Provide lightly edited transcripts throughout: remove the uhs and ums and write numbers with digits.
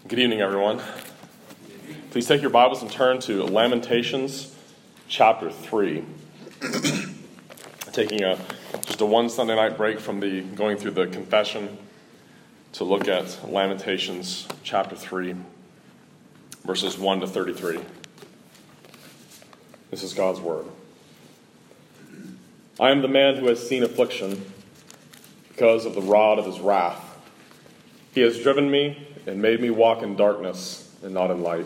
Good evening, everyone. Please take your Bibles and turn to Lamentations chapter 3. Taking just a one Sunday night break from going through the confession to look at Lamentations chapter 3, verses 1 to 33. This is God's word. I am the man who has seen affliction because of the rod of his wrath. He has driven me and made me walk in darkness and not in light.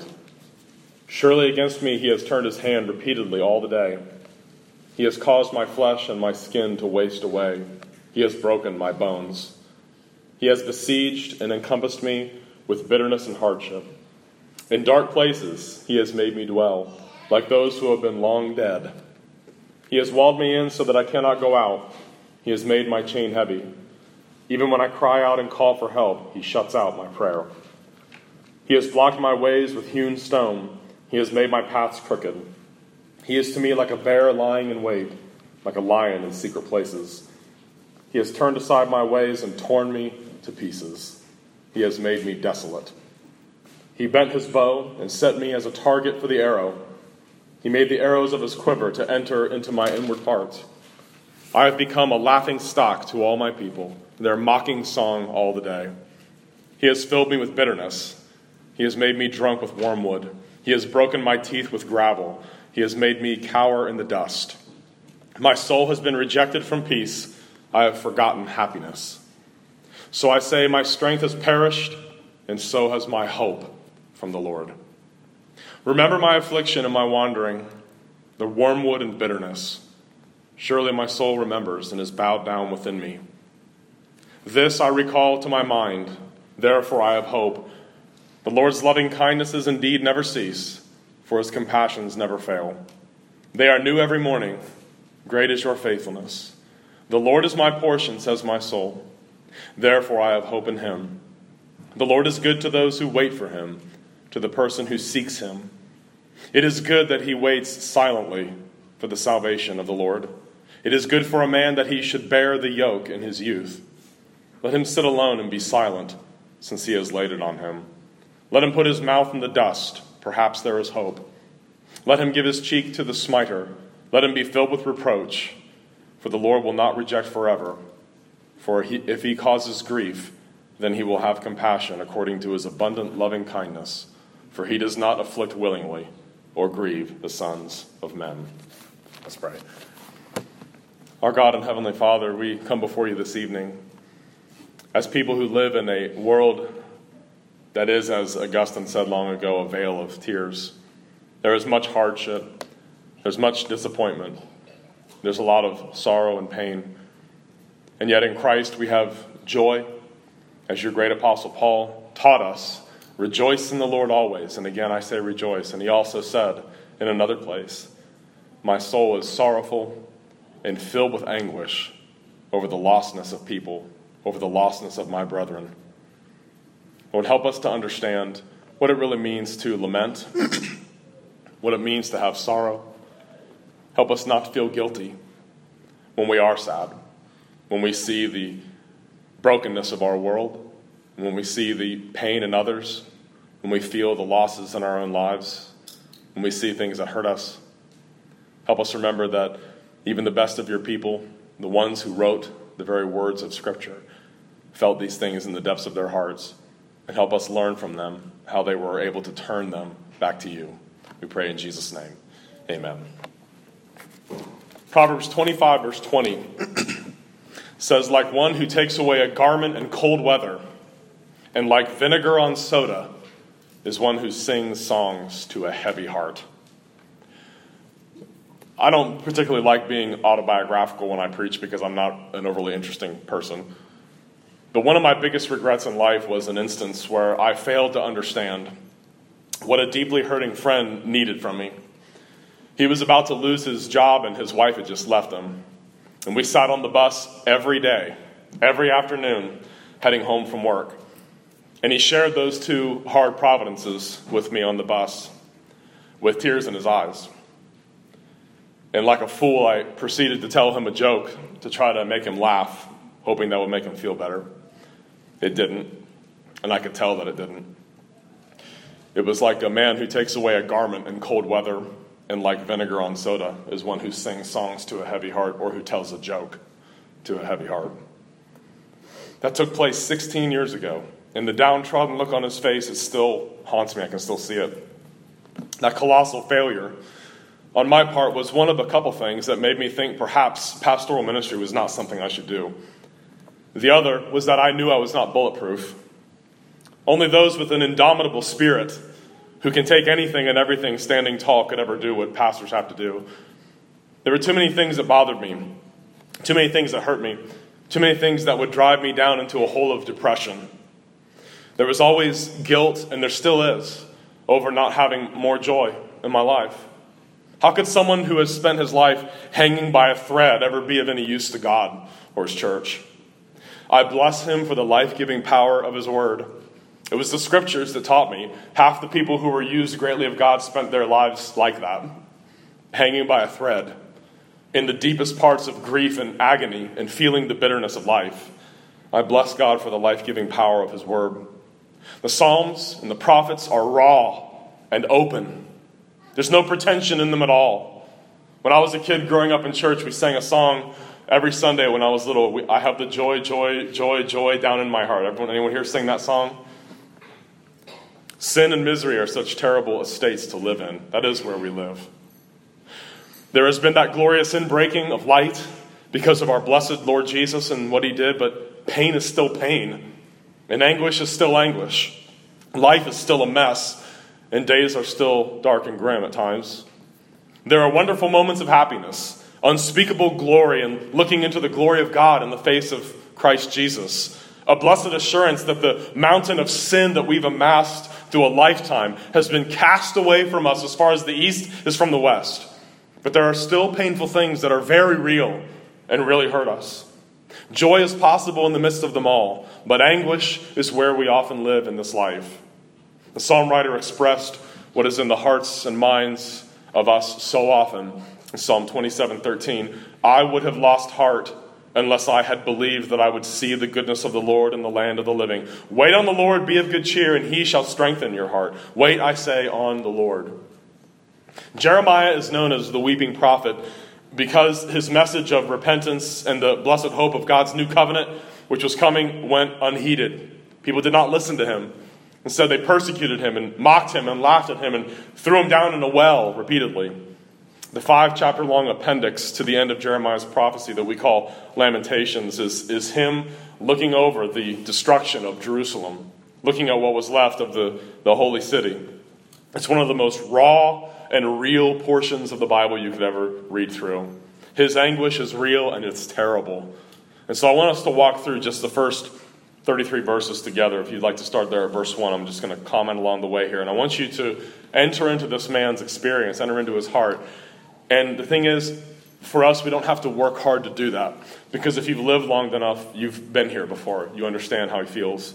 Surely against me he has turned his hand repeatedly all the day. He has caused my flesh and my skin to waste away. He has broken my bones. He has besieged and encompassed me with bitterness and hardship. In dark places he has made me dwell, like those who have been long dead. He has walled me in so that I cannot go out. He has made my chain heavy. Even when I cry out and call for help, he shuts out my prayer. He has blocked my ways with hewn stone. He has made my paths crooked. He is to me like a bear lying in wait, like a lion in secret places. He has turned aside my ways and torn me to pieces. He has made me desolate. He bent his bow and set me as a target for the arrow. He made the arrows of his quiver to enter into my inward parts. I have become a laughing stock to all my people, their mocking song all the day. He has filled me with bitterness. He has made me drunk with wormwood. He has broken my teeth with gravel. He has made me cower in the dust. My soul has been rejected from peace. I have forgotten happiness. So I say, my strength has perished, and so has my hope from the Lord. Remember my affliction and my wandering, the wormwood and bitterness. Surely my soul remembers and is bowed down within me. This I recall to my mind, therefore I have hope. The Lord's loving kindnesses indeed never cease, for his compassions never fail. They are new every morning. Great is your faithfulness. The Lord is my portion, says my soul. Therefore I have hope in him. The Lord is good to those who wait for him, to the person who seeks him. It is good that he waits silently for the salvation of the Lord. It is good for a man that he should bear the yoke in his youth. Let him sit alone and be silent, since he has laid it on him. Let him put his mouth in the dust. Perhaps there is hope. Let him give his cheek to the smiter. Let him be filled with reproach. For the Lord will not reject forever. For if he causes grief, then he will have compassion according to his abundant loving kindness. For he does not afflict willingly or grieve the sons of men. Let's pray. Our God and Heavenly Father, we come before you this evening as people who live in a world that is, as Augustine said long ago, a vale of tears. There is much hardship. There's much disappointment. There's a lot of sorrow and pain. And yet in Christ we have joy. As your great apostle Paul taught us, rejoice in the Lord always. And again I say rejoice. And he also said in another place, my soul is sorrowful and filled with anguish over the lostness of people, over the lostness of my brethren. Lord, help us to understand what it really means to lament, what it means to have sorrow. Help us not to feel guilty when we are sad, when we see the brokenness of our world, when we see the pain in others, when we feel the losses in our own lives, when we see things that hurt us. Help us remember that even the best of your people, the ones who wrote the very words of Scripture, felt these things in the depths of their hearts. And help us learn from them how they were able to turn them back to you. We pray in Jesus' name. Amen. Proverbs 25, verse 20 says, like one who takes away a garment in cold weather, and like vinegar on soda, is one who sings songs to a heavy heart. I don't particularly like being autobiographical when I preach because I'm not an overly interesting person. But one of my biggest regrets in life was an instance where I failed to understand what a deeply hurting friend needed from me. He was about to lose his job and his wife had just left him. And we sat on the bus every day, every afternoon, heading home from work. And he shared those two hard providences with me on the bus with tears in his eyes. And like a fool, I proceeded to tell him a joke to try to make him laugh, hoping that would make him feel better. It didn't, and I could tell that it didn't. It was like a man who takes away a garment in cold weather, and like vinegar on soda is one who sings songs to a heavy heart or who tells a joke to a heavy heart. That took place 16 years ago, and the downtrodden look on his face, it still haunts me. I can still see it. That colossal failure on my part was one of a couple things that made me think perhaps pastoral ministry was not something I should do. The other was that I knew I was not bulletproof. Only those with an indomitable spirit who can take anything and everything standing tall could ever do what pastors have to do. There were too many things that bothered me, too many things that hurt me, too many things that would drive me down into a hole of depression. There was always guilt, and there still is, over not having more joy in my life. How could someone who has spent his life hanging by a thread ever be of any use to God or his church? I bless him for the life-giving power of his word. It was the scriptures that taught me. Half the people who were used greatly of God spent their lives like that, hanging by a thread, in the deepest parts of grief and agony and feeling the bitterness of life. I bless God for the life-giving power of his word. The Psalms and the prophets are raw and open. There's no pretension in them at all. When I was a kid growing up in church, we sang a song every Sunday when I was little. I have the joy, joy, joy, joy down in my heart. Anyone here sing that song? Sin and misery are such terrible estates to live in. That is where we live. There has been that glorious inbreaking of light because of our blessed Lord Jesus and what he did, but pain is still pain, and anguish is still anguish. Life is still a mess, and days are still dark and grim at times. There are wonderful moments of happiness, unspeakable glory, and looking into the glory of God in the face of Christ Jesus. A blessed assurance that the mountain of sin that we've amassed through a lifetime has been cast away from us as far as the east is from the west. But there are still painful things that are very real and really hurt us. Joy is possible in the midst of them all, but anguish is where we often live in this life. The psalm writer expressed what is in the hearts and minds of us so often. In Psalm 27:13, I would have lost heart unless I had believed that I would see the goodness of the Lord in the land of the living. Wait on the Lord, be of good cheer, and he shall strengthen your heart. Wait, I say, on the Lord. Jeremiah is known as the weeping prophet because his message of repentance and the blessed hope of God's new covenant, which was coming, went unheeded. People did not listen to him. Instead, they persecuted him and mocked him and laughed at him and threw him down in a well repeatedly. The 5-chapter-long appendix to the end of Jeremiah's prophecy that we call Lamentations is him looking over the destruction of Jerusalem, looking at what was left of the holy city. It's one of the most raw and real portions of the Bible you could ever read through. His anguish is real and it's terrible. And so I want us to walk through just the first 33 verses together. If you'd like to start there at verse 1, I'm just going to comment along the way here. And I want you to enter into this man's experience, enter into his heart. And the thing is, for us, we don't have to work hard to do that. Because if you've lived long enough, you've been here before. You understand how he feels.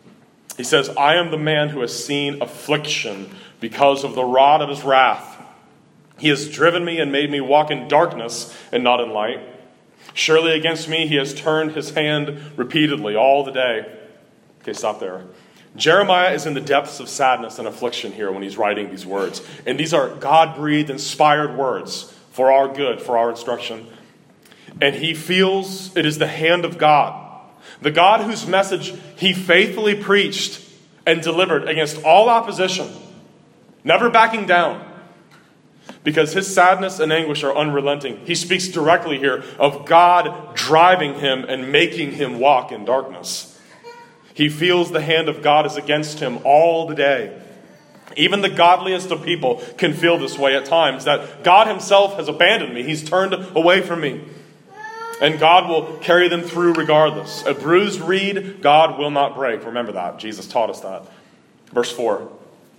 He says, I am the man who has seen affliction because of the rod of his wrath. He has driven me and made me walk in darkness and not in light. Surely against me he has turned his hand repeatedly all the day. Okay, stop there. Jeremiah is in the depths of sadness and affliction here when he's writing these words. And these are God-breathed, inspired words for our good, for our instruction. And he feels it is the hand of God. The God whose message he faithfully preached and delivered against all opposition, never backing down. Because his sadness and anguish are unrelenting. He speaks directly here of God driving him and making him walk in darkness. He feels the hand of God is against him all the day. Even the godliest of people can feel this way at times, that God himself has abandoned me. He's turned away from me. And God will carry them through regardless. A bruised reed, God will not break. Remember that. Jesus taught us that. Verse 4.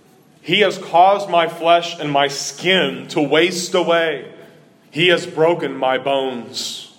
He has caused my flesh and my skin to waste away. He has broken my bones.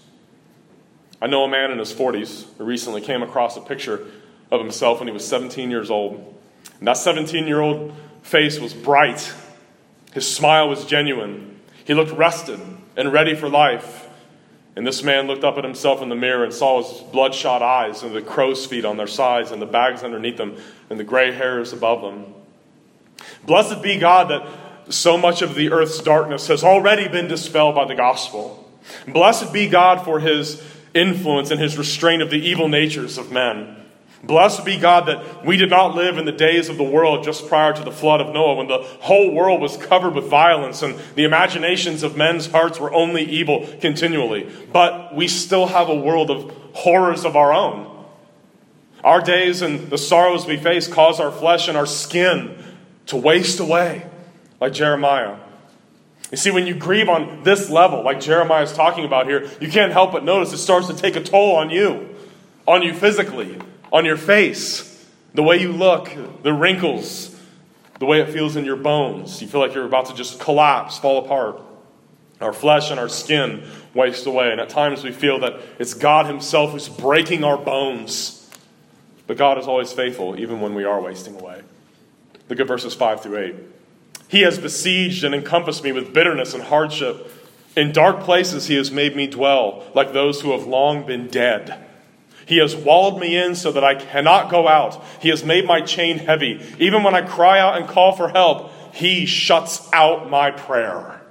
I know a man in his 40s who recently came across a picture of himself when he was 17 years old. And that 17-year-old face was bright. His smile was genuine. He looked rested and ready for life. And this man looked up at himself in the mirror and saw his bloodshot eyes and the crow's feet on their sides and the bags underneath them and the gray hairs above them. Blessed be God that so much of the earth's darkness has already been dispelled by the gospel. Blessed be God for his influence and his restraint of the evil natures of men. Blessed be God that we did not live in the days of the world just prior to the flood of Noah, when the whole world was covered with violence and the imaginations of men's hearts were only evil continually. But we still have a world of horrors of our own. Our days and the sorrows we face cause our flesh and our skin to waste away, like Jeremiah. You see, when you grieve on this level, like Jeremiah is talking about here, you can't help but notice it starts to take a toll on you physically, on your face, the way you look, the wrinkles, the way it feels in your bones. You feel like you're about to just collapse, fall apart. Our flesh and our skin waste away, and at times we feel that it's God himself who's breaking our bones. But God is always faithful, even when we are wasting away. Look at verses 5 through 8. He has besieged and encompassed me with bitterness and hardship. In dark places he has made me dwell, like those who have long been dead. He has walled me in so that I cannot go out. He has made my chain heavy. Even when I cry out and call for help, he shuts out my prayer.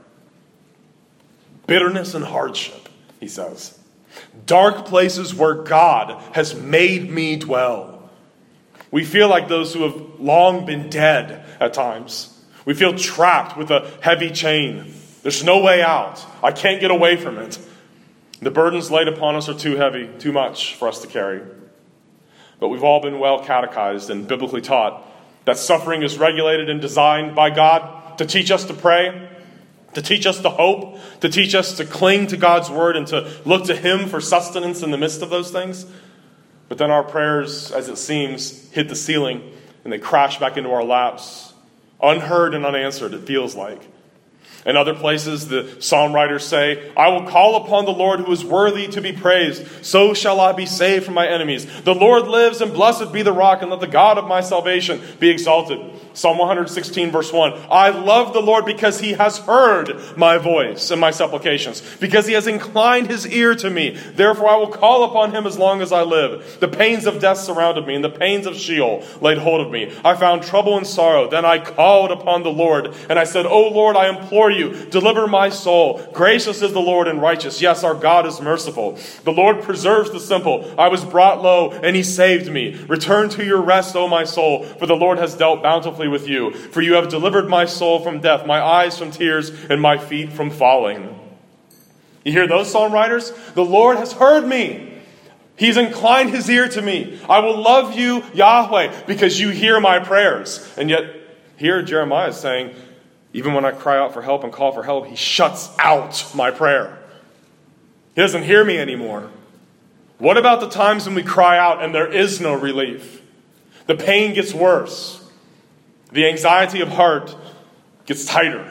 Bitterness and hardship, he says. Dark places where God has made me dwell. We feel like those who have long been dead at times. We feel trapped with a heavy chain. There's no way out. I can't get away from it. The burdens laid upon us are too heavy, too much for us to carry. But we've all been well catechized and biblically taught that suffering is regulated and designed by God to teach us to pray, to teach us to hope, to teach us to cling to God's word and to look to him for sustenance in the midst of those things. But then our prayers, as it seems, hit the ceiling and they crash back into our laps, unheard and unanswered, it feels like. In other places, the psalm writers say, I will call upon the Lord who is worthy to be praised. So shall I be saved from my enemies. The Lord lives, and blessed be the rock, and let the God of my salvation be exalted. Psalm 116, verse 1. I love the Lord because he has heard my voice and my supplications, because he has inclined his ear to me. Therefore I will call upon him as long as I live. The pains of death surrounded me, and the pains of Sheol laid hold of me. I found trouble and sorrow. Then I called upon the Lord, and I said, O Lord, I implore you, deliver my soul. Gracious is the Lord and righteous. Yes, our God is merciful. The Lord preserves the simple. I was brought low, and he saved me. Return to your rest, O my soul, for the Lord has dealt bountifully with you. For you have delivered my soul from death, my eyes from tears, and my feet from falling. You hear those psalm writers? The Lord has heard me. He's inclined his ear to me. I will love you, Yahweh, because you hear my prayers. And yet, here Jeremiah is saying, even when I cry out for help and call for help, he shuts out my prayer. He doesn't hear me anymore. What about the times when we cry out and there is no relief? The pain gets worse. The anxiety of heart gets tighter.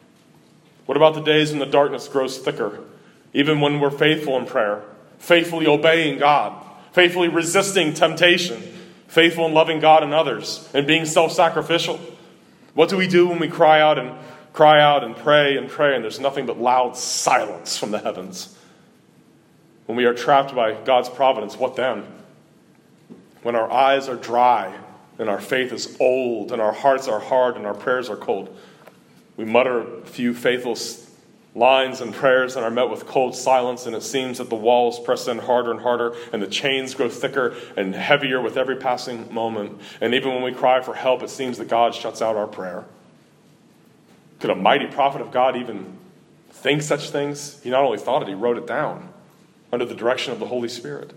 What about the days when the darkness grows thicker? Even when we're faithful in prayer, faithfully obeying God, faithfully resisting temptation, faithful in loving God and others, and being self-sacrificial. What do we do when we cry out and pray, and there's nothing but loud silence from the heavens? When we are trapped by God's providence, what then? When our eyes are dry, and our faith is old, and our hearts are hard, and our prayers are cold, we mutter a few faithful lines and prayers and are met with cold silence, and it seems that the walls press in harder and harder, and the chains grow thicker and heavier with every passing moment. And even when we cry for help, it seems that God shuts out our prayer. Could a mighty prophet of God even think such things? He not only thought it, he wrote it down under the direction of the Holy Spirit.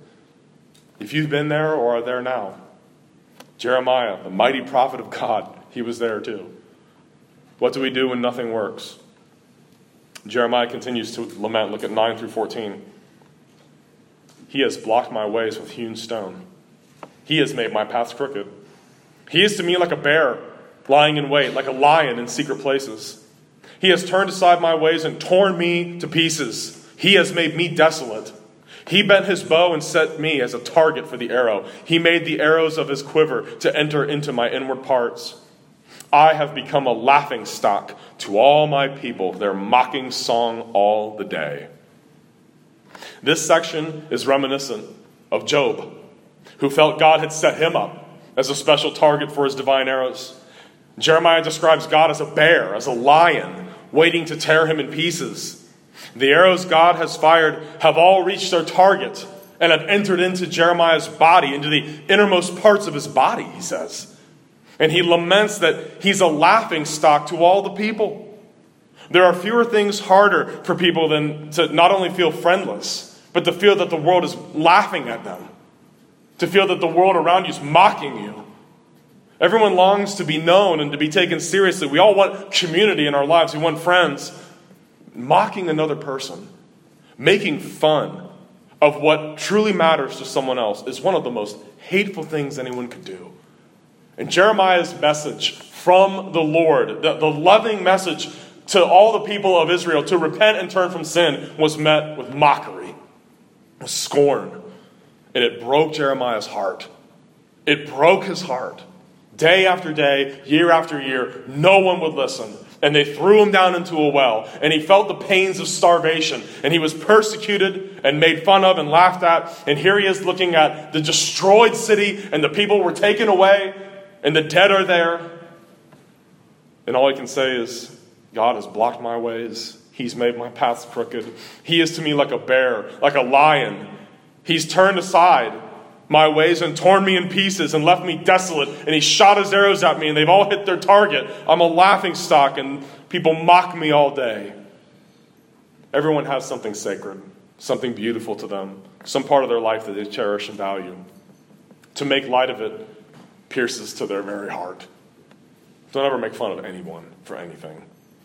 If you've been there or are there now, Jeremiah, the mighty prophet of God, he was there too. What do we do when nothing works? Jeremiah continues to lament. Look at 9 through 14. He has blocked my ways with hewn stone. He has made my paths crooked. He is to me like a bear lying in wait, like a lion in secret places. He has turned aside my ways and torn me to pieces. He has made me desolate. He bent his bow and set me as a target for the arrow. He made the arrows of his quiver to enter into my inward parts. I have become a laughingstock to all my people, their mocking song all the day. This section is reminiscent of Job, who felt God had set him up as a special target for his divine arrows. Jeremiah describes God as a bear, as a lion, waiting to tear him in pieces. The arrows God has fired have all reached their target and have entered into Jeremiah's body, into the innermost parts of his body, he says. And he laments that he's a laughingstock to all the people. There are fewer things harder for people than to not only feel friendless, but to feel that the world is laughing at them. To feel that the world around you is mocking you. Everyone longs to be known and to be taken seriously. We all want community in our lives. We want friends. Mocking another person, making fun of what truly matters to someone else is one of the most hateful things anyone could do. And Jeremiah's message from the Lord, the loving message to all the people of Israel to repent and turn from sin, was met with mockery, with scorn. And it broke Jeremiah's heart. It broke his heart. Day after day, year after year, no one would listen. And they threw him down into a well. And he felt the pains of starvation. And he was persecuted and made fun of and laughed at. And here he is looking at the destroyed city. And the people were taken away. And the dead are there. And all he can say is, God has blocked my ways. He's made my paths crooked. He is to me like a bear, like a lion. He's turned aside my ways and torn me in pieces and left me desolate. And he shot his arrows at me and they've all hit their target. I'm a laughingstock and people mock me all day. Everyone has something sacred, something beautiful to them, some part of their life that they cherish and value. To make light of it pierces to their very heart. Don't ever make fun of anyone for anything.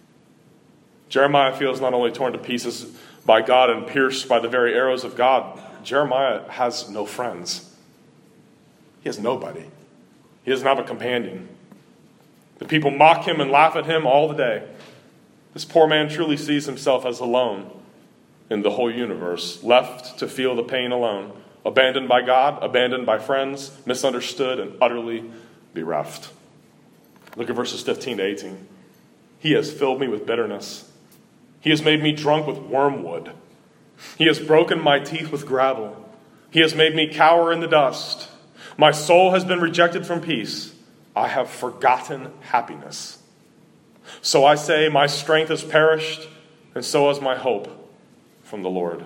Jeremiah feels not only torn to pieces by God and pierced by the very arrows of God, Jeremiah has no friends. He has nobody. He doesn't have a companion. The people mock him and laugh at him all the day. This poor man truly sees himself as alone in the whole universe, left to feel the pain alone, abandoned by God, abandoned by friends, misunderstood, and utterly bereft. Look at verses 15 to 18. He has filled me with bitterness. He has made me drunk with wormwood. He has broken my teeth with gravel. He has made me cower in the dust. My soul has been rejected from peace. I have forgotten happiness. So I say, my strength has perished, and so has my hope from the Lord.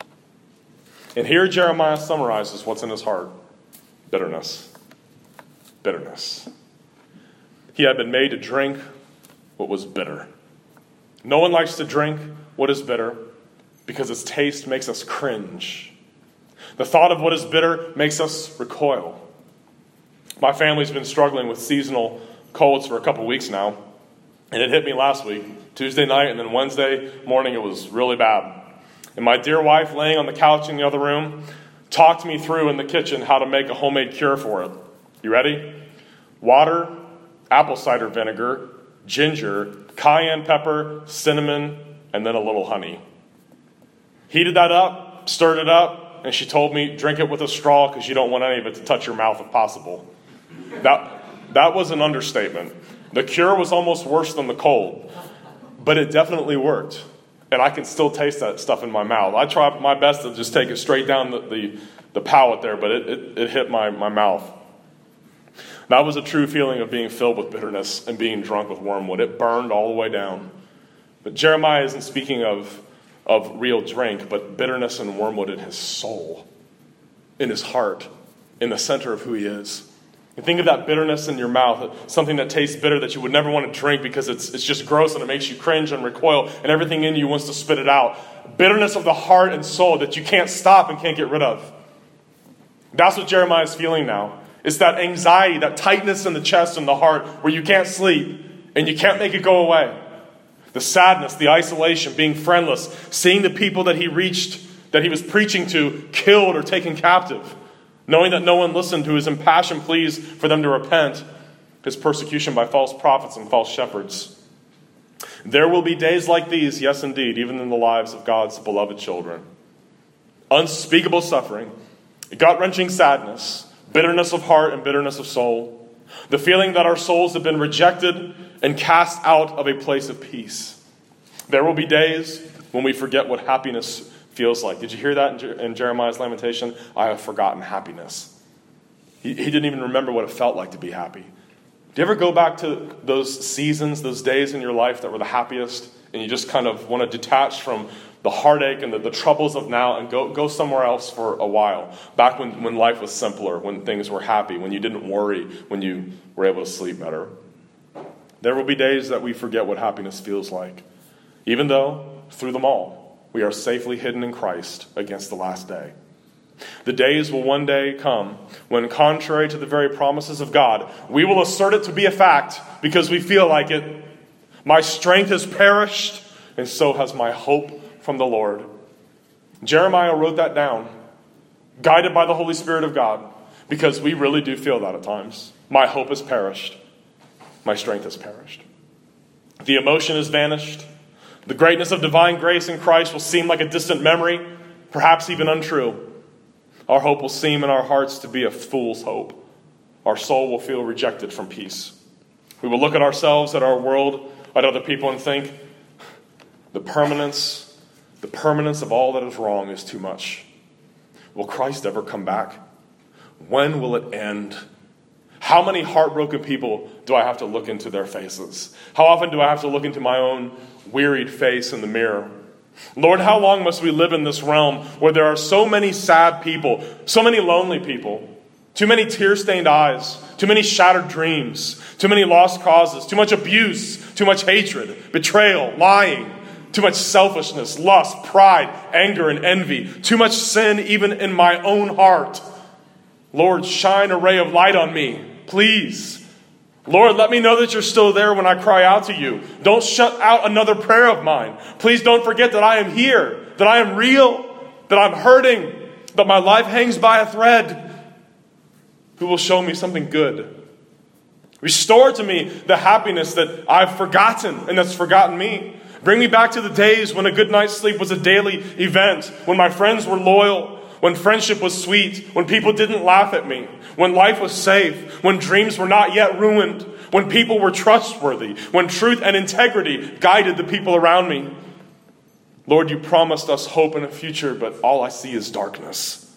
And here Jeremiah summarizes what's in his heart. Bitterness. Bitterness. He had been made to drink what was bitter. No one likes to drink what is bitter because its taste makes us cringe. The thought of what is bitter makes us recoil. My family's been struggling with seasonal colds for a couple weeks now, and it hit me last week, Tuesday night, and then Wednesday morning it was really bad. And my dear wife, laying on the couch in the other room, talked me through in the kitchen how to make a homemade cure for it. You ready? Water, apple cider vinegar, ginger, cayenne pepper, cinnamon, and then a little honey. Heated that up, stirred it up, and she told me, drink it with a straw because you don't want any of it to touch your mouth if possible. That was an understatement. The cure was almost worse than the cold, but it definitely worked. And I can still taste that stuff in my mouth. I tried my best to just take it straight down the palate there, but it hit my mouth. That was a true feeling of being filled with bitterness and being drunk with wormwood. It burned all the way down. But Jeremiah isn't speaking of real drink, but bitterness and wormwood in his soul, in his heart, in the center of who he is. And think of that bitterness in your mouth, something that tastes bitter that you would never want to drink because it's just gross and it makes you cringe and recoil and everything in you wants to spit it out. Bitterness of the heart and soul that you can't stop and can't get rid of. That's what Jeremiah is feeling now. It's that anxiety, that tightness in the chest and the heart where you can't sleep and you can't make it go away. The sadness, the isolation, being friendless, seeing the people that he reached, that he was preaching to, killed or taken captive. Knowing that no one listened to his impassioned pleas for them to repent, his persecution by false prophets and false shepherds. There will be days like these, yes indeed, even in the lives of God's beloved children. Unspeakable suffering, gut-wrenching sadness, bitterness of heart and bitterness of soul. The feeling that our souls have been rejected and cast out of a place of peace. There will be days when we forget what happiness feels like. Did you hear that in Jeremiah's lamentation? I have forgotten happiness. He didn't even remember what it felt like to be happy. Do you ever go back to those seasons, those days in your life that were the happiest, and you just kind of want to detach from the heartache and the troubles of now and go somewhere else for a while? Back when life was simpler, when things were happy, when you didn't worry, when you were able to sleep better. There will be days that we forget what happiness feels like, even though, through them all, we are safely hidden in Christ against the last day. The days will one day come when, contrary to the very promises of God, we will assert it to be a fact because we feel like it. My strength has perished, and so has my hope from the Lord. Jeremiah wrote that down, guided by the Holy Spirit of God, because we really do feel that at times. My hope has perished. My strength has perished. The emotion has vanished. The greatness of divine grace in Christ will seem like a distant memory, perhaps even untrue. Our hope will seem in our hearts to be a fool's hope. Our soul will feel rejected from peace. We will look at ourselves, at our world, at other people and think, the permanence of all that is wrong is too much. Will Christ ever come back? When will it end? How many heartbroken people do I have to look into their faces? How often do I have to look into my own wearied face in the mirror? Lord, how long must we live in this realm where there are so many sad people, so many lonely people, too many tear-stained eyes, too many shattered dreams, too many lost causes, too much abuse, too much hatred, betrayal, lying, too much selfishness, lust, pride, anger, and envy, too much sin even in my own heart. Lord, shine a ray of light on me, please. Lord, let me know that you're still there when I cry out to you. Don't shut out another prayer of mine. Please don't forget that I am here, that I am real, that I'm hurting, that my life hangs by a thread. Who will show me something good? Restore to me the happiness that I've forgotten and that's forgotten me. Bring me back to the days when a good night's sleep was a daily event, when my friends were loyal, when friendship was sweet, when people didn't laugh at me, when life was safe, when dreams were not yet ruined, when people were trustworthy, when truth and integrity guided the people around me. Lord, you promised us hope and a future, but all I see is darkness.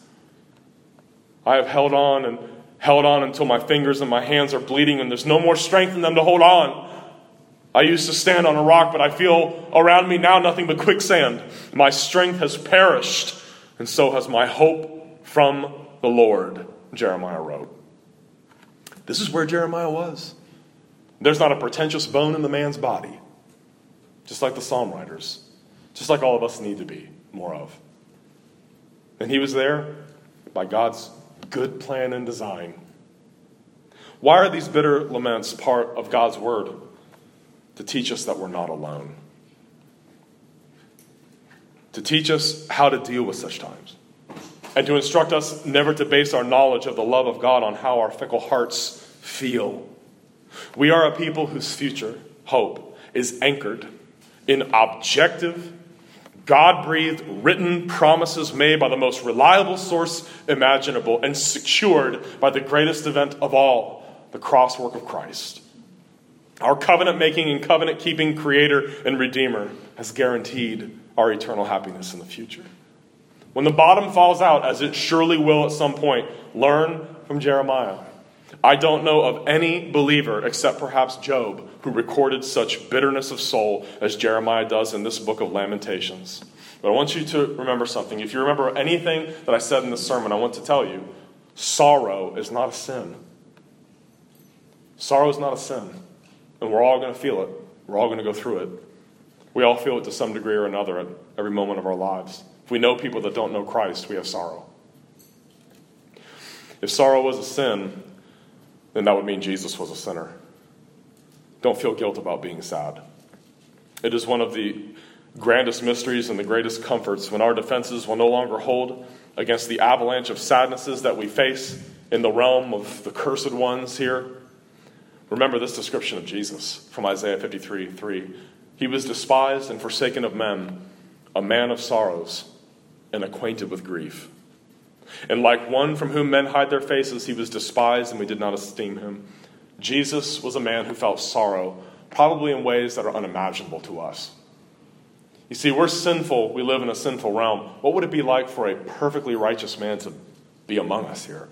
I have held on until my fingers and my hands are bleeding and there's no more strength in them to hold on. I used to stand on a rock, but I feel around me now nothing but quicksand. My strength has perished, and so has my hope from the Lord, Jeremiah wrote. This is where Jeremiah was. There's not a pretentious bone in the man's body, just like the psalm writers, just like all of us need to be more of. And he was there by God's good plan and design. Why are these bitter laments part of God's word? To teach us that we're not alone. To teach us how to deal with such times. And to instruct us never to base our knowledge of the love of God on how our fickle hearts feel. We are a people whose future hope is anchored in objective, God-breathed, written promises made by the most reliable source imaginable and secured by the greatest event of all, the cross work of Christ. Our covenant-making and covenant-keeping Creator and Redeemer has guaranteed our eternal happiness in the future. When the bottom falls out, as it surely will at some point, learn from Jeremiah. I don't know of any believer, except perhaps Job, who recorded such bitterness of soul as Jeremiah does in this book of Lamentations. But I want you to remember something. If you remember anything that I said in this sermon, I want to tell you, sorrow is not a sin. Sorrow is not a sin. And we're all going to feel it. We're all going to go through it. We all feel it to some degree or another at every moment of our lives. If we know people that don't know Christ, we have sorrow. If sorrow was a sin, then that would mean Jesus was a sinner. Don't feel guilt about being sad. It is one of the grandest mysteries and the greatest comforts when our defenses will no longer hold against the avalanche of sadnesses that we face in the realm of the cursed ones here. Remember this description of Jesus from Isaiah 53:3. He was despised and forsaken of men, a man of sorrows and acquainted with grief. And like one from whom men hide their faces, he was despised and we did not esteem him. Jesus was a man who felt sorrow, probably in ways that are unimaginable to us. You see, we're sinful. We live in a sinful realm. What would it be like for a perfectly righteous man to be among us here?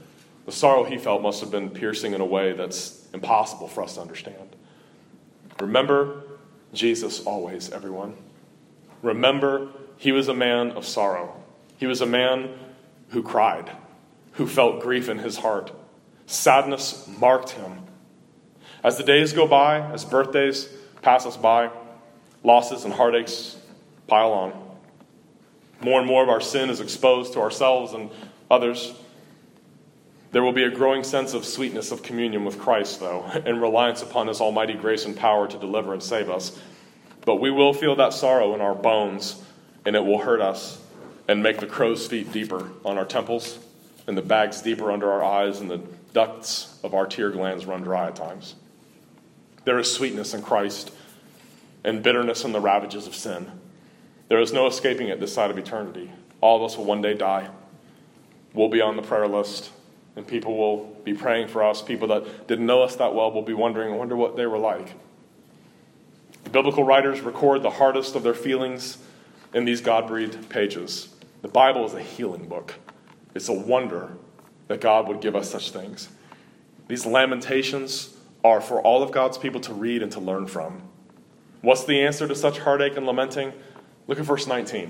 The sorrow he felt must have been piercing in a way that's impossible for us to understand. Remember Jesus always, everyone. Remember, he was a man of sorrow. He was a man who cried, who felt grief in his heart. Sadness marked him. As the days go by, as birthdays pass us by, losses and heartaches pile on. More and more of our sin is exposed to ourselves and others. There will be a growing sense of sweetness of communion with Christ, though, and reliance upon his almighty grace and power to deliver and save us. But we will feel that sorrow in our bones, and it will hurt us and make the crow's feet deeper on our temples and the bags deeper under our eyes, and the ducts of our tear glands run dry at times. There is sweetness in Christ and bitterness in the ravages of sin. There is no escaping it this side of eternity. All of us will one day die. We'll be on the prayer list, and people will be praying for us. People that didn't know us that well will be wondering, I wonder what they were like. The biblical writers record the hardest of their feelings in these God-breathed pages. The Bible is a healing book. It's a wonder that God would give us such things. These lamentations are for all of God's people to read and to learn from. What's the answer to such heartache and lamenting? Look at verse 19.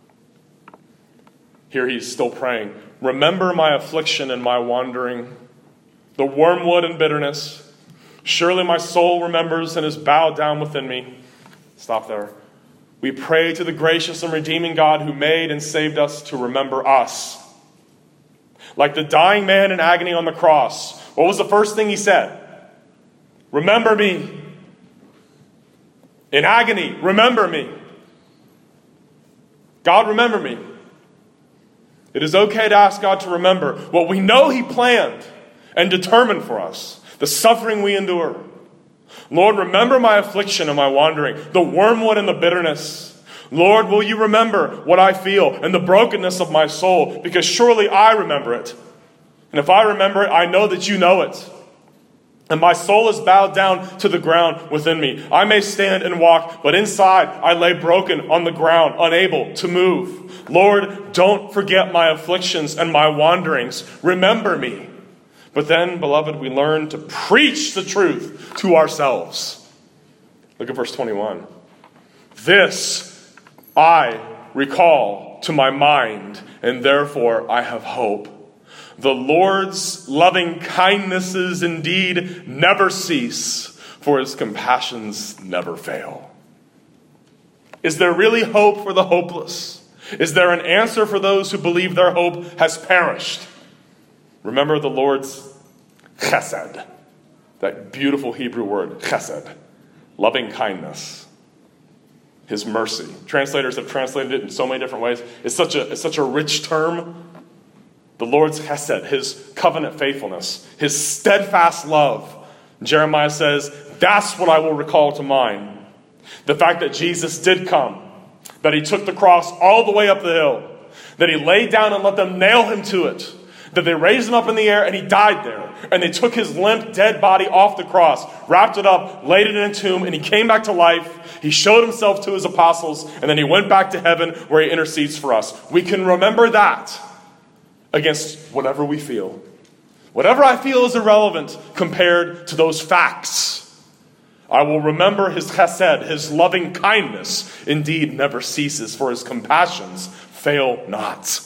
Here he's still praying. Remember my affliction and my wandering, the wormwood and bitterness. Surely my soul remembers and is bowed down within me. Stop there. We pray to the gracious and redeeming God who made and saved us to remember us. Like the dying man in agony on the cross, what was the first thing he said? Remember me. In agony, remember me. God, remember me. It is okay to ask God to remember what we know he planned and determined for us, the suffering we endure. Lord, remember my affliction and my wandering, the wormwood and the bitterness. Lord, will you remember what I feel and the brokenness of my soul? Because surely I remember it. And if I remember it, I know that you know it. And my soul is bowed down to the ground within me. I may stand and walk, but inside I lay broken on the ground, unable to move. Lord, don't forget my afflictions and my wanderings. Remember me. But then, beloved, we learn to preach the truth to ourselves. Look at verse 21. This I recall to my mind, and therefore I have hope. The Lord's loving kindnesses indeed never cease, for his compassions never fail. Is there really hope for the hopeless? Is there an answer for those who believe their hope has perished? Remember the Lord's chesed, that beautiful Hebrew word, chesed, loving kindness. His mercy. Translators have translated it in so many different ways. It's such a rich term. The Lord's chesed, his covenant faithfulness, his steadfast love. Jeremiah says, that's what I will recall to mind. The fact that Jesus did come, that he took the cross all the way up the hill, that he laid down and let them nail him to it, that they raised him up in the air and he died there, and they took his limp, dead body off the cross, wrapped it up, laid it in a tomb, and he came back to life. He showed himself to his apostles, and then he went back to heaven where he intercedes for us. We can remember that against whatever we feel. Whatever I feel is irrelevant compared to those facts. I will remember his chesed, his loving kindness, indeed never ceases, for his compassions fail not.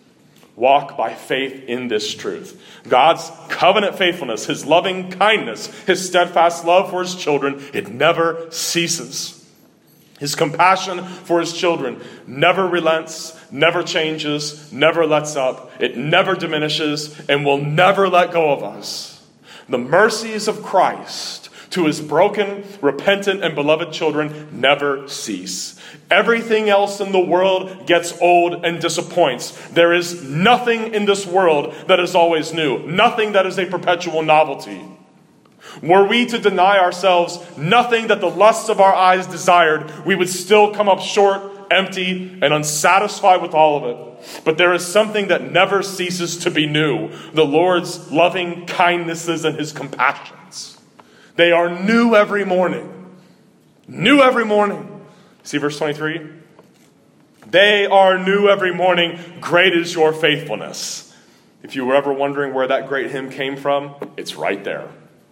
Walk by faith in this truth. God's covenant faithfulness, his loving kindness, his steadfast love for his children, it never ceases. His compassion for his children never relents, never changes, never lets up. It never diminishes and will never let go of us. The mercies of Christ to his broken, repentant, and beloved children never cease. Everything else in the world gets old and disappoints. There is nothing in this world that is always new. Nothing that is a perpetual novelty. Were we to deny ourselves nothing that the lusts of our eyes desired, we would still come up short, empty, and unsatisfied with all of it. But there is something that never ceases to be new: the Lord's loving kindnesses and his compassions. They are new every morning. New every morning. See verse 23? They are new every morning. Great is your faithfulness. If you were ever wondering where that great hymn came from, it's right there.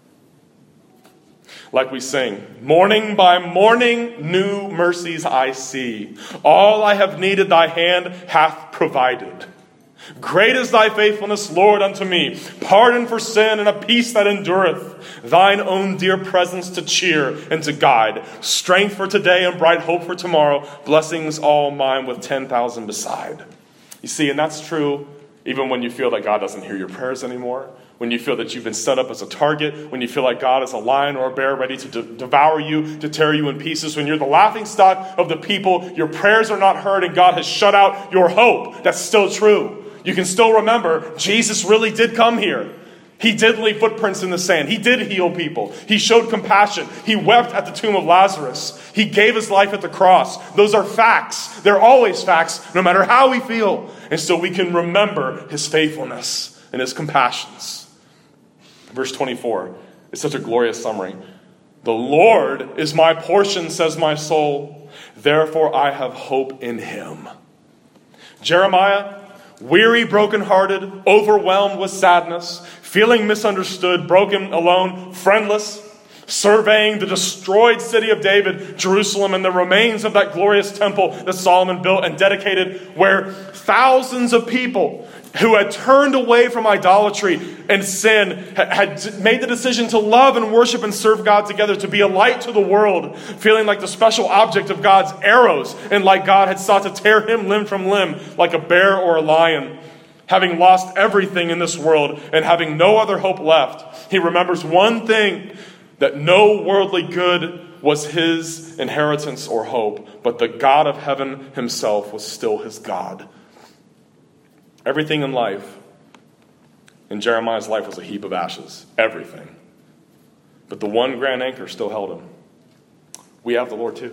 Like we sing, morning by morning, new mercies I see. All I have needed thy hand hath provided. Great is thy faithfulness, Lord, unto me. Pardon for sin and a peace that endureth. Thine own dear presence to cheer and to guide. Strength for today and bright hope for tomorrow. Blessings all mine with 10,000 beside. You see, and that's true even when you feel that God doesn't hear your prayers anymore. When you feel that you've been set up as a target, when you feel like God is a lion or a bear ready to devour you, to tear you in pieces, when you're the laughingstock of the people, your prayers are not heard, and God has shut out your hope. That's still true. You can still remember Jesus really did come here. He did leave footprints in the sand. He did heal people. He showed compassion. He wept at the tomb of Lazarus. He gave his life at the cross. Those are facts. They're always facts, no matter how we feel. And so we can remember his faithfulness and his compassions. Verse 24 is such a glorious summary. The Lord is my portion, says my soul. Therefore I have hope in him. Jeremiah, weary, brokenhearted, overwhelmed with sadness, feeling misunderstood, broken, alone, friendless, surveying the destroyed city of David, Jerusalem, and the remains of that glorious temple that Solomon built and dedicated, where thousands of people who had turned away from idolatry and sin had made the decision to love and worship and serve God together, to be a light to the world, feeling like the special object of God's arrows, and like God had sought to tear him limb from limb like a bear or a lion. Having lost everything in this world and having no other hope left, he remembers one thing, that no worldly good was his inheritance or hope, but the God of heaven himself was still his God. Everything in life, in Jeremiah's life, was a heap of ashes. Everything. But the one grand anchor still held him. We have the Lord too.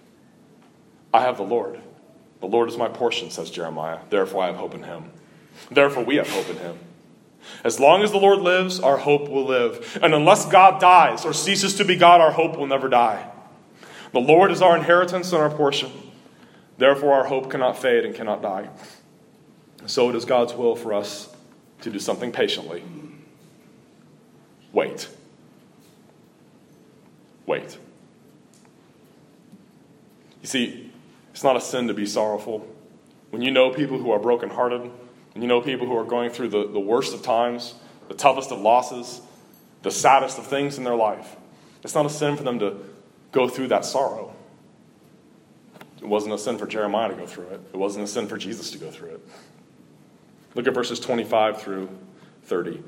I have the Lord. The Lord is my portion, says Jeremiah. Therefore I have hope in him. Therefore we have hope in him. As long as the Lord lives, our hope will live. And unless God dies or ceases to be God, our hope will never die. The Lord is our inheritance and our portion. Therefore our hope cannot fade and cannot die. So it is God's will for us to do something patiently. Wait. Wait. You see, it's not a sin to be sorrowful. When you know people who are brokenhearted, when you know people who are going through the worst of times, the toughest of losses, the saddest of things in their life, it's not a sin for them to go through that sorrow. It wasn't a sin for Jeremiah to go through it. It wasn't a sin for Jesus to go through it. Look at verses 25 through 30.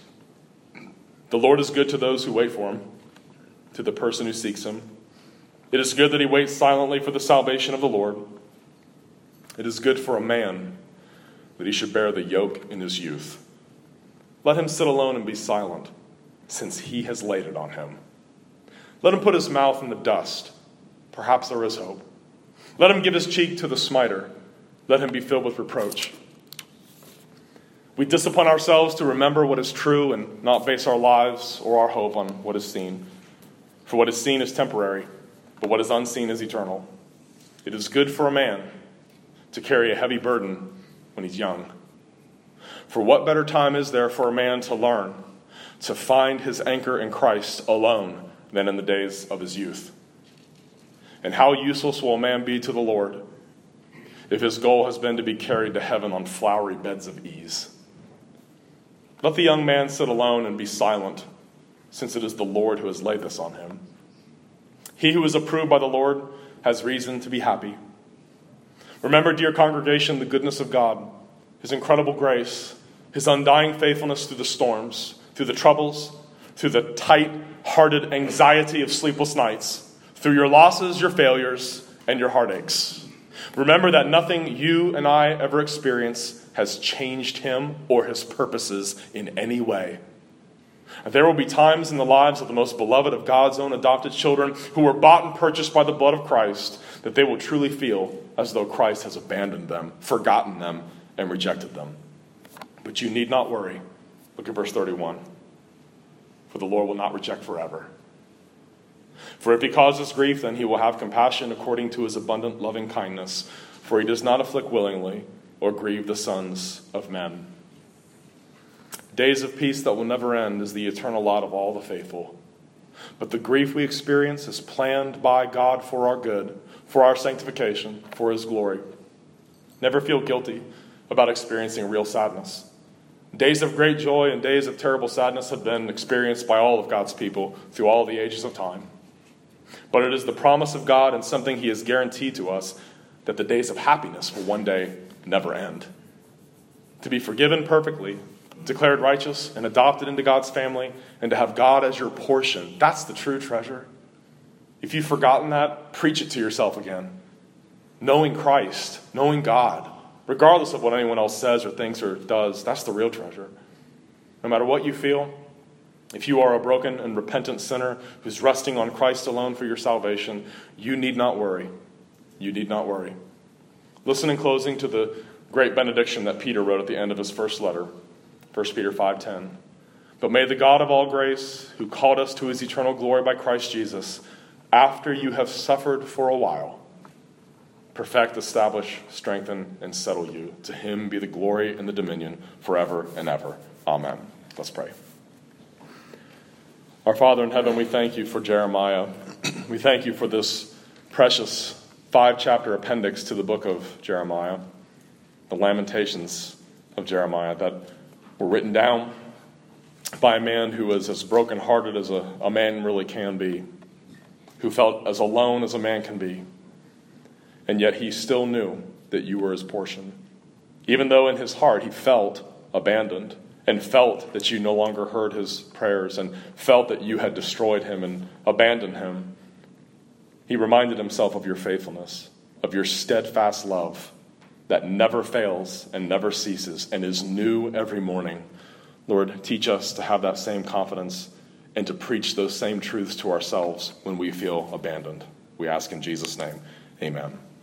The Lord is good to those who wait for him, to the person who seeks him. It is good that he waits silently for the salvation of the Lord. It is good for a man that he should bear the yoke in his youth. Let him sit alone and be silent, since he has laid it on him. Let him put his mouth in the dust. Perhaps there is hope. Let him give his cheek to the smiter. Let him be filled with reproach. We discipline ourselves to remember what is true and not base our lives or our hope on what is seen. For what is seen is temporary, but what is unseen is eternal. It is good for a man to carry a heavy burden when he's young. For what better time is there for a man to learn, to find his anchor in Christ alone than in the days of his youth? And how useless will a man be to the Lord if his goal has been to be carried to heaven on flowery beds of ease? Let the young man sit alone and be silent, since it is the Lord who has laid this on him. He who is approved by the Lord has reason to be happy. Remember, dear congregation, the goodness of God, his incredible grace, his undying faithfulness through the storms, through the troubles, through the tight-hearted anxiety of sleepless nights, through your losses, your failures, and your heartaches. Remember that nothing you and I ever experience has changed him or his purposes in any way. There will be times in the lives of the most beloved of God's own adopted children who were bought and purchased by the blood of Christ that they will truly feel as though Christ has abandoned them, forgotten them, and rejected them. But you need not worry. Look at verse 31. For the Lord will not reject forever. For if he causes grief, then he will have compassion according to his abundant loving kindness. For he does not afflict willingly or grieve the sons of men. Days of peace that will never end is the eternal lot of all the faithful. But the grief we experience is planned by God for our good, for our sanctification, for his glory. Never feel guilty about experiencing real sadness. Days of great joy and days of terrible sadness have been experienced by all of God's people through all the ages of time. But it is the promise of God and something he has guaranteed to us that the days of happiness will one day never end. To be forgiven perfectly, declared righteous, and adopted into God's family, and to have God as your portion, that's the true treasure. If you've forgotten that, preach it to yourself again. Knowing Christ, knowing God, regardless of what anyone else says or thinks or does, that's the real treasure. No matter what you feel, if you are a broken and repentant sinner who's resting on Christ alone for your salvation, you need not worry. You need not worry. Listen in closing to the great benediction that Peter wrote at the end of his first letter, 1 Peter 5:10. But may the God of all grace, who called us to his eternal glory by Christ Jesus, after you have suffered for a while, perfect, establish, strengthen, and settle you. To him be the glory and the dominion forever and ever. Amen. Let's pray. Our Father in heaven, we thank you for Jeremiah. We thank you for this precious 5-chapter appendix to the book of Jeremiah, the Lamentations of Jeremiah that were written down by a man who was as brokenhearted as a man really can be, who felt as alone as a man can be, and yet he still knew that you were his portion. Even though in his heart he felt abandoned and felt that you no longer heard his prayers and felt that you had destroyed him and abandoned him, he reminded himself of your faithfulness, of your steadfast love that never fails and never ceases and is new every morning. Lord, teach us to have that same confidence and to preach those same truths to ourselves when we feel abandoned. We ask in Jesus' name, amen.